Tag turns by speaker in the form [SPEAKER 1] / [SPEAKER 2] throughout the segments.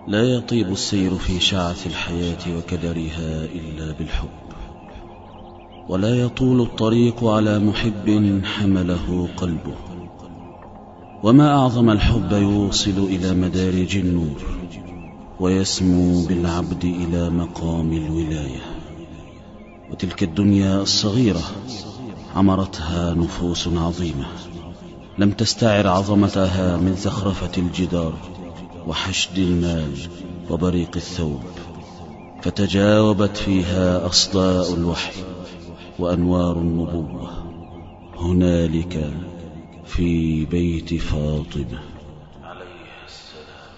[SPEAKER 1] لا يطيب السير في شعث الحياة وكدرها إلا بالحب، ولا يطول الطريق على محب حمله قلبه. وما أعظم الحب يوصل إلى مدارج النور، ويسمو بالعبد إلى مقام الولاية. وتلك الدنيا الصغيرة عمرتها نفوس عظيمة، لم تستعر عظمتها من زخرفة الجدار وحشد المال وبريق الثوب، فتجاوبت فيها أصداء الوحي وأنوار النبوة هنالك في بيت فاطمة عليه السلام.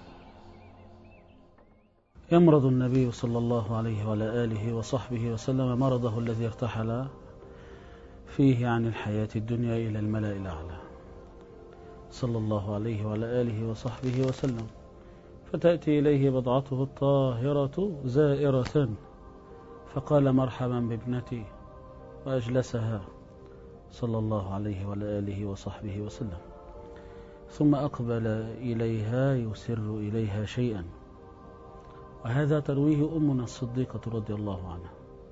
[SPEAKER 2] يمرض النبي صلى الله عليه وعلى آله وصحبه وسلم مرضه الذي ارتحل فيه عن الحياة الدنيا إلى الملأ الأعلى صلى الله عليه وعلى آله وصحبه وسلم، فتأتي إليه بضعته الطاهرة زائرة، فقال مرحبا بابنتي وأجلسها صلى الله عليه وعلى آله وصحبه وسلم، ثم أقبل إليها يسر إليها شيئا، وهذا ترويه أمنا الصديقة رضي الله عنها،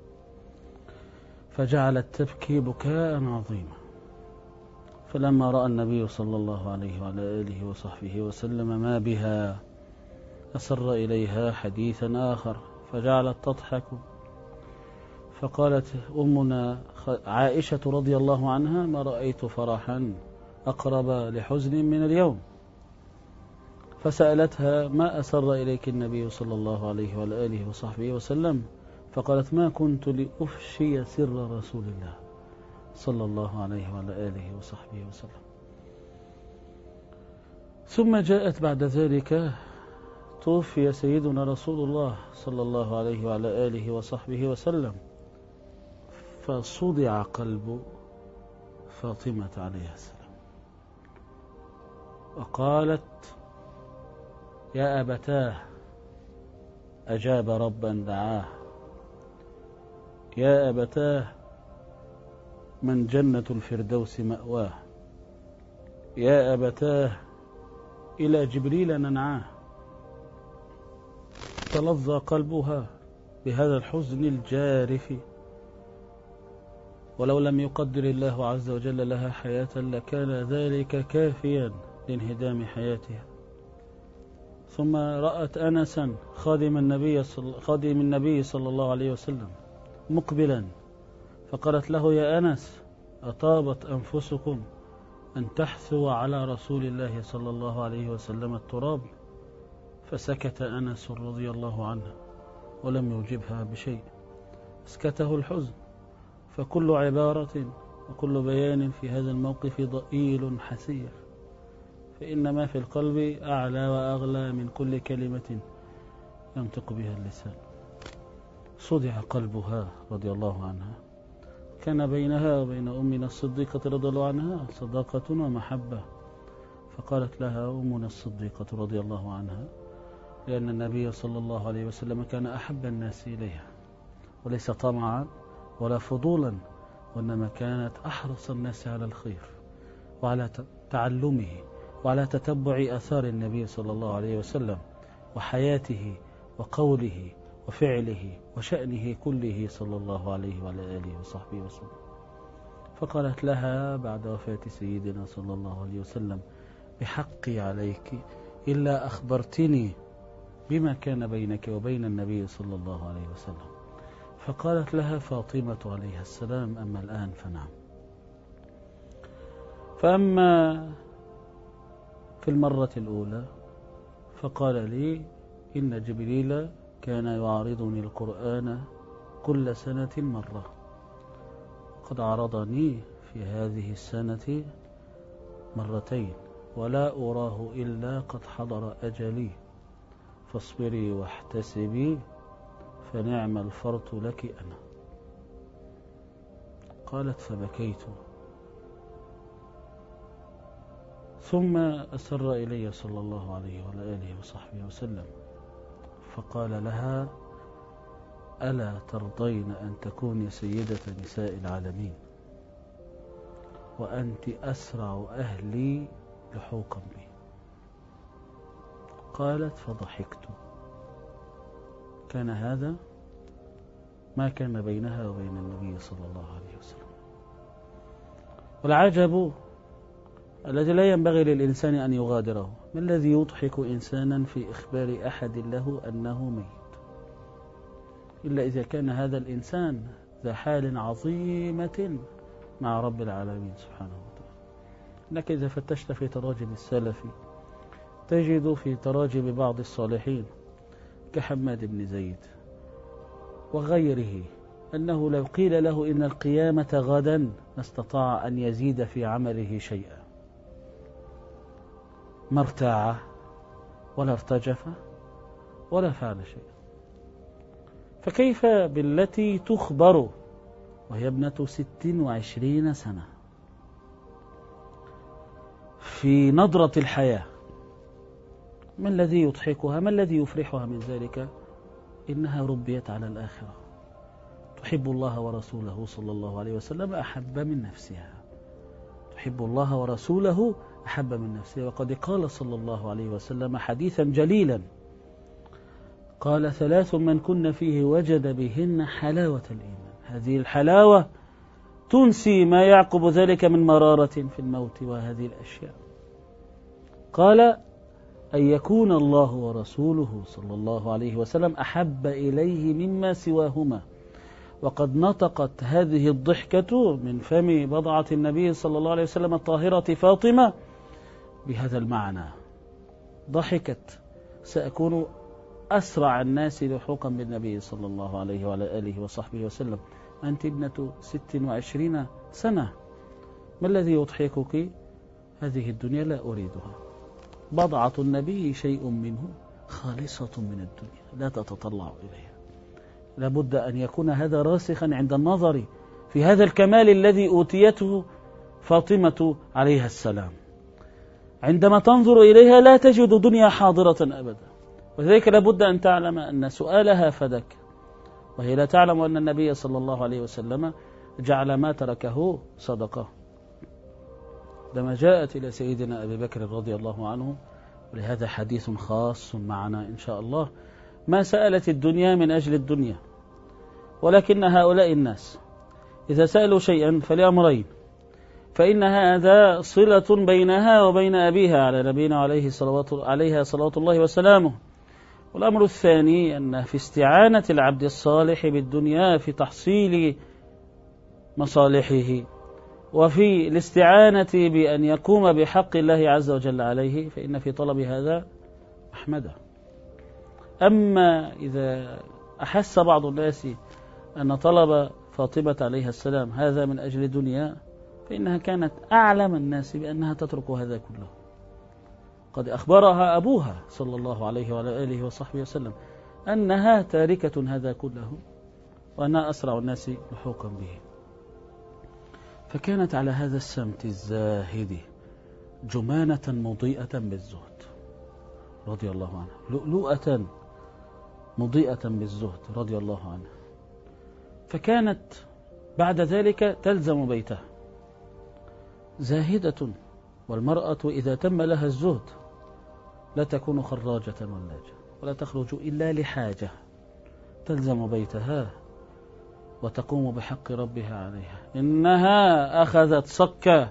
[SPEAKER 2] فجعلت تبكي بكاء عظيما. فلما رأى النبي صلى الله عليه وعلى آله وصحبه وسلم ما بها أسر إليها حديثا آخر، فجعلت تضحك، فقالت أمنا عائشة رضي الله عنها: ما رأيت فرحا أقرب لحزن من اليوم. فسألتها: ما أسر إليك النبي صلى الله عليه وعلى آله وصحبه وسلم؟ فقالت: ما كنت لأفشي سر رسول الله صلى الله عليه وعلى آله وصحبه وسلم. ثم جاءت بعد ذلك توفي سيدنا رسول الله صلى الله عليه وعلى آله وصحبه وسلم، فصدع قلب فاطمة عليه السلام، وقالت: يا أبتاه، أجاب ربا دعاه، يا أبتاه، من جنة الفردوس مأواه، يا أبتاه، إلى جبريل ننعاه. تلظى قلبها بهذا الحزن الجارف، ولو لم يقدر الله عز وجل لها حياة لكان ذلك كافيا لانهدام حياتها. ثم رأت أنسا خادم النبي صلى الله عليه وسلم مقبلا، فقالت له: يا أنس، أطابت أنفسكم أن تحثوا على رسول الله صلى الله عليه وسلم التراب؟ فسكت أنس رضي الله عنه ولم يجبها بشيء، اسكته الحزن. فكل عبارة وكل بيان في هذا الموقف ضئيل حسير، فإن ما في القلب أعلى وأغلى من كل كلمة ينطق بها اللسان. صدع قلبها رضي الله عنها. كان بينها وبين أمنا الصديقة رضي الله عنها صداقة ومحبة، فقالت لها أمنا الصديقة رضي الله عنها: لأن النبي صلى الله عليه وسلم كان أحب الناس إليها، وليس طمعا ولا فضولا، وإنما كانت أحرص الناس على الخير وعلى تعلمه وعلى تتبع آثار النبي صلى الله عليه وسلم وحياته وقوله وفعله وشأنه كله صلى الله عليه وعلى آله وصحبه وسلم. فقالت لها بعد وفاة سيدنا صلى الله عليه وسلم: بحقي عليك إلا أخبرتني بما كان بينك وبين النبي صلى الله عليه وسلم. فقالت لها فاطمة عليها السلام: أما الآن فنعم. فأما في المرة الأولى فقال لي: إن جبريل كان يعارضني القرآن كل سنة مرة، قد عرضني في هذه السنة مرتين، ولا أراه إلا قد حضر أجلي، فاصبري واحتسبي فنعم الفرط لك أنا. قالت: فبكيت. ثم أسر إلي صلى الله عليه وعلى آله وصحبه وسلم، فقال لها: ألا ترضين أن تكوني سيدة نساء العالمين، وأنت أسرع أهلي لحوقا بي. قالت فضحكت. كان هذا ما كان بينها وبين النبي صلى الله عليه وسلم. والعجب الذي لا ينبغي للإنسان أن يغادره، ما الذي يضحك إنسانا في إخبار أحد له أنه ميت، إلا إذا كان هذا الإنسان ذا حال عظيمة مع رب العالمين سبحانه وتعالى. إنك إذا فتشت في تراجم السلف تجد في تراجم بعض الصالحين كحماد بن زيد وغيره أنه لو قيل له إن القيامة غدا ما استطاع أن يزيد في عمله شيئا، ما ارتاع ولا ارتجف ولا فعل شيئا. فكيف بالتي تخبر وهي ابنة 26 سنة في نظرة الحياة؟ ما الذي يضحكها؟ ما الذي يفرحها من ذلك؟ إنها ربيت على الآخرة، تحب الله ورسوله صلى الله عليه وسلم أحب من نفسها، تحب الله ورسوله أحب من نفسها. وقد قال صلى الله عليه وسلم حديثا جليلا، قال 3 من كن فيه وجد بهن حلاوة الإيمان. هذه الحلاوة تنسي ما يعقب ذلك من مرارة في الموت وهذه الأشياء. قال أن يكون الله ورسوله صلى الله عليه وسلم أحب إليه مما سواهما. وقد نطقت هذه الضحكة من فم بضعة النبي صلى الله عليه وسلم الطاهرة فاطمة بهذا المعنى، ضحكت سأكون أسرع الناس لحوقا بالنبي صلى الله عليه وعلى آله وصحبه وسلم. أنت ابنة 26 سنة، ما الذي يضحكك؟ هذه الدنيا لا أريدها. بضعة النبي شيء منه خالصة من الدنيا لا تتطلع إليها. لابد أن يكون هذا راسخا عند النظر في هذا الكمال الذي أوتيته فاطمة عليها السلام. عندما تنظر إليها لا تجد دنيا حاضرة أبدا، وذلك لابد أن تعلم أن سؤالها فدك، وهي لا تعلم أن النبي صلى الله عليه وسلم جعل ما تركه صدقة. لما جاءت إلى سيدنا أبي بكر رضي الله عنه، ولهذا حديث خاص معنا إن شاء الله، ما سألت الدنيا من أجل الدنيا، ولكن هؤلاء الناس إذا سألوا شيئا فلأمرين: فإن هذا صلة بينها وبين أبيها على نبينا عليها صلوات الله وسلامه. والأمر الثاني أن في استعانة العبد الصالح بالدنيا في تحصيل مصالحه وفي الاستعانة بأن يقوم بحق الله عز وجل عليه، فإن في طلب هذا أحمده. أما إذا أحس بعض الناس أن طلب فاطمة عليها السلام هذا من أجل دنيا، فإنها كانت أعلم الناس بأنها تترك هذا كله. قد أخبرها أبوها صلى الله عليه وعلى آله وصحبه وسلم أنها تاركة هذا كله وأنها أسرع الناس لحوقا به. فكانت على هذا السمت الزاهد جمانة مضيئة بالزهد رضي الله عنها، لؤلؤة مضيئة بالزهد رضي الله عنها. فكانت بعد ذلك تلزم بيتها زاهدة. والمرأة إذا تم لها الزهد لا تكون خراجة ولا تخرج إلا لحاجة، تلزم بيتها وتقوم بحق ربها عليها. إنها أخذت صك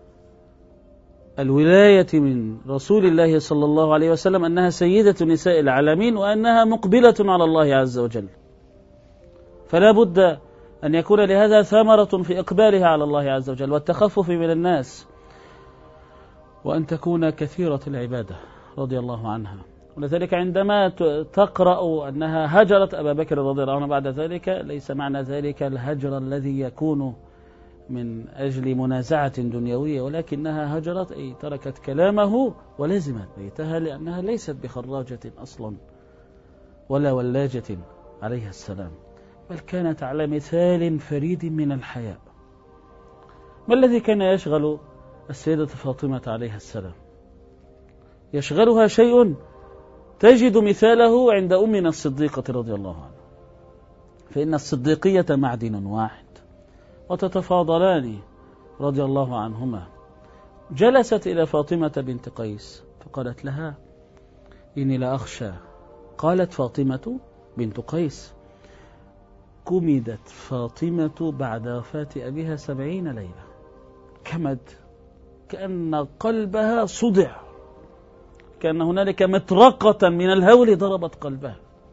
[SPEAKER 2] الولاية من رسول الله صلى الله عليه وسلم أنها سيدة نساء العالمين وأنها مقبلة على الله عز وجل، فلا بد أن يكون لهذا ثمرة في إقبالها على الله عز وجل والتخفف من الناس، وأن تكون كثيرة العبادة رضي الله عنها. ولذلك عندما تقرأ أنها هجرت أبا بكر رضي الله عنه بعد ذلك، ليس معنى ذلك الهجر الذي يكون من أجل منازعة دنيوية، ولكنها هجرت أي تركت كلامه ولزمت بيتها، لأنها ليست بخراجة أصلا ولا ولاجة عليها السلام، بل كانت على مثال فريد من الحياء. ما الذي كان يشغل السيدة فاطمة عليها السلام؟ يشغلها شيء تجد مثاله عند أمنا الصديقة رضي الله عنها، فإن الصديقية معدن واحد وتتفاضلان رضي الله عنهما. جلست إلى فاطمة بنت قيس فقالت لها: إني لأخشى. قالت فاطمة بنت قيس: كمدت فاطمة بعد وفاة أبيها 70 ليلة. كمد كأن قلبها صدع، كأن هنالك مطرقة من الهول ضربت قلبها.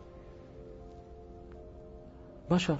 [SPEAKER 2] بشر،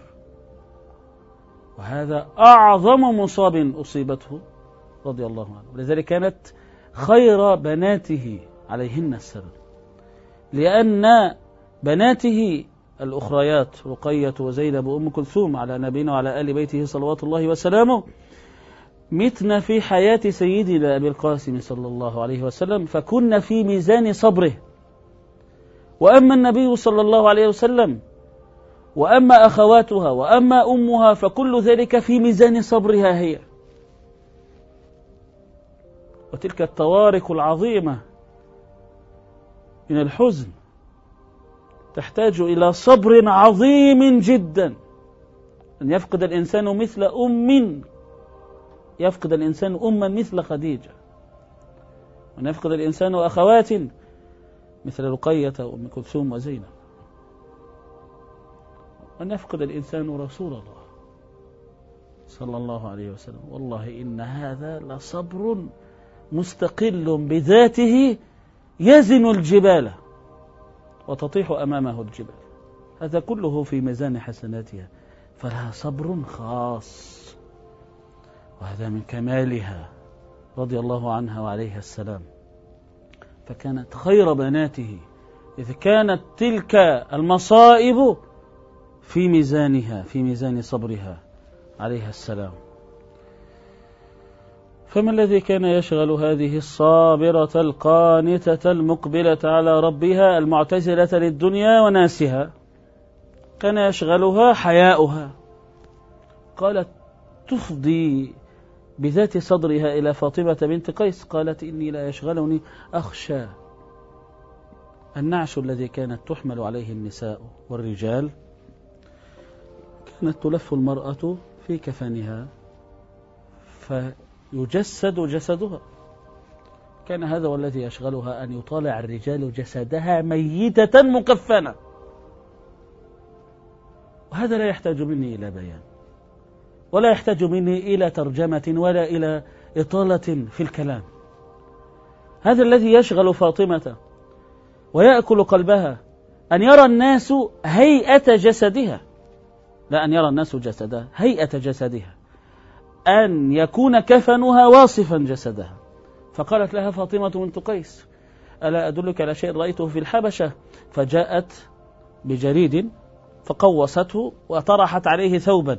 [SPEAKER 2] وهذا أعظم مصاب أصيبته رضي الله عنه. ولذلك كانت خير بناته عليهن السلام، لأن بناته الأخريات رقية وزينب وأم كلثوم على نبينا وعلى آل بيته صلوات الله وسلامه متن في حياة سيدنا أبي القاسم صلى الله عليه وسلم، فكن في ميزان صبره. وأما النبي صلى الله عليه وسلم وأما أخواتها وأما أمها فكل ذلك في ميزان صبرها هي. وتلك الطوارق العظيمة من الحزن تحتاج إلى صبر عظيم جدا. أن يفقد الإنسان مثل يفقد الإنسان أما مثل خديجة، وأن يفقد الإنسان أخوات مثل رقية وأم كلثوم وزينب، وأن يفقد الإنسان رسول الله صلى الله عليه وسلم. والله إن هذا لصبر مستقل بذاته يزن الجبال وتطيح أمامه الجبال. هذا كله في ميزان حسناتها، فلها صبر خاص، وهذا من كمالها رضي الله عنها وعليها السلام. فكانت خير بناته إذ كانت تلك المصائب في ميزانها، في ميزان صبرها عليها السلام. فما الذي كان يشغل هذه الصابرة القانتة المقبلة على ربها المعتزلة للدنيا وناسها؟ كان يشغلها حياؤها. قالت تفضي بذات صدرها إلى فاطمة بنت قيس، قالت: إني لا يشغلني أخشى النعش الذي كانت تحمل عليه النساء والرجال. كانت تلف المرأة في كفنها فيجسد جسدها، كان هذا والذي يشغلها أن يطالع الرجال جسدها ميتة مكفنة. وهذا لا يحتاج مني إلى بيان، ولا يحتاج مني إلى ترجمة ولا إلى إطالة في الكلام. هذا الذي يشغل فاطمة ويأكل قلبها أن يرى الناس هيئة جسدها، لا أن يرى الناس جسدها، هيئة جسدها، أن يكون كفنها واصفا جسدها. فقالت لها فاطمة بنت قيس: ألا أدلك على شيء رأيته في الحبشة؟ فجاءت بجريد فقوسته وطرحت عليه ثوبا.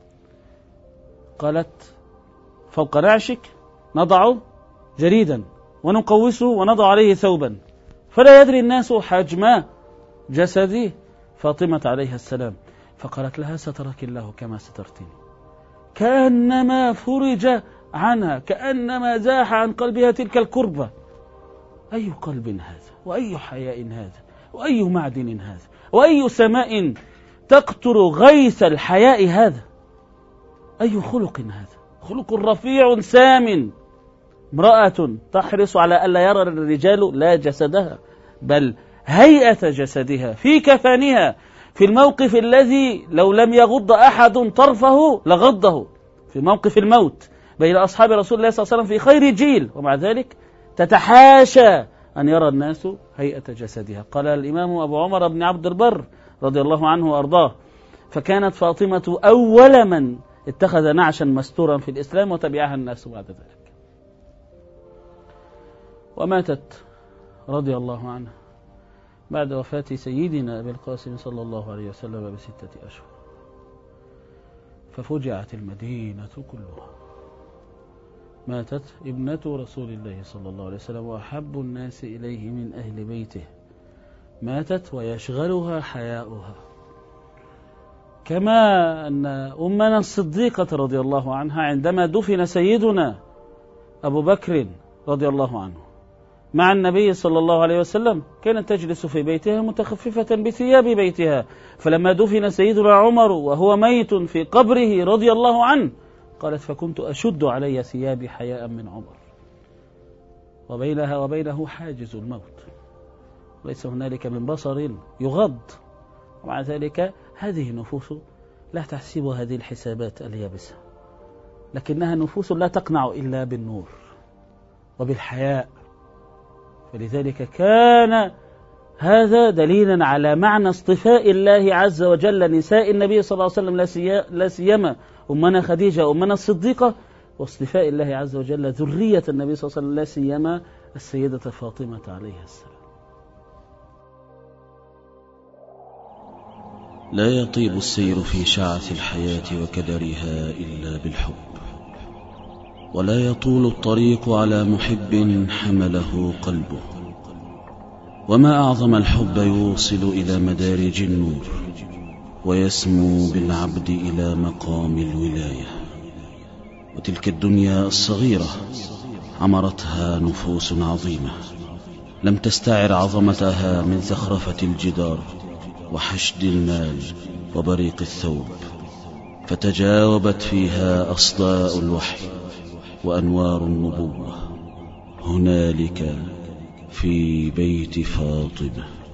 [SPEAKER 2] قالت: فوق نعشك نضع جريدا ونقوسه ونضع عليه ثوبا، فلا يدري الناس حجم جسد فاطمة عليها السلام. فقالت لها: سترك الله كما سترتني. كأنما فرج عنها، كأنما زاح عن قلبها تلك الكربة. أي قلب هذا، وأي حياء هذا، وأي معدن هذا، وأي سماء تقطر غيث الحياء هذا، أي خلق هذا، خلق رفيع سام. امرأة تحرص على ألا يرى الرجال لا جسدها بل هيئة جسدها في كفانها، في الموقف الذي لو لم يغض أحد طرفه لغضه، في موقف الموت بين أصحاب رسول الله صلى الله عليه وسلم في خير جيل، ومع ذلك تتحاشى أن يرى الناس هيئة جسدها. قال الإمام أبو عمر بن عبد البر رضي الله عنه وأرضاه: فكانت فاطمة أول من اتخذ نعشا مستورا في الإسلام وتبعها الناس بعد ذلك. وماتت رضي الله عنها بعد وفاة سيدنا أبي القاسم صلى الله عليه وسلم ب6 أشهر، ففجعت المدينة كلها. ماتت ابنة رسول الله صلى الله عليه وسلم وأحب الناس إليه من أهل بيته، ماتت ويشغلها حياؤها. كما أن أمنا الصديقة رضي الله عنها عندما دفن سيدنا أبو بكر رضي الله عنه مع النبي صلى الله عليه وسلم كانت تجلس في بيتها متخففة بثياب بيتها، فلما دفن سيدنا عمر وهو ميت في قبره رضي الله عنه قالت: فكنت أشد علي ثيابي حياء من عمر، وبينها وبينه حاجز الموت، ليس هنالك من بصر يغض. ومع ذلك هذه نفوس لا تحسب هذه الحسابات اليابسة، لكنها نفوس لا تقنع إلا بالنور وبالحياء. فلذلك كان هذا دليلا على معنى اصطفاء الله عز وجل نساء النبي صلى الله عليه وسلم، لا سيما أمنا خديجة أمنا الصديقة، واصطفاء الله عز وجل ذرية النبي صلى الله عليه وسلم، لا سيما السيدة فاطمة عليها السلام.
[SPEAKER 1] لا يطيب السير في شعث الحياة وكدرها إلا بالحب، ولا يطول الطريق على محب حمله قلبه. وما أعظم الحب يوصل إلى مدارج النور، ويسمو بالعبد إلى مقام الولاية. وتلك الدنيا الصغيرة عمرتها نفوس عظيمة، لم تستعر عظمتها من زخرفة الجدار وحشد المال وبريق الثوب، فتجاوبت فيها أصداء الوحي وأنوار النبوة هنالك في بيت فاطمة.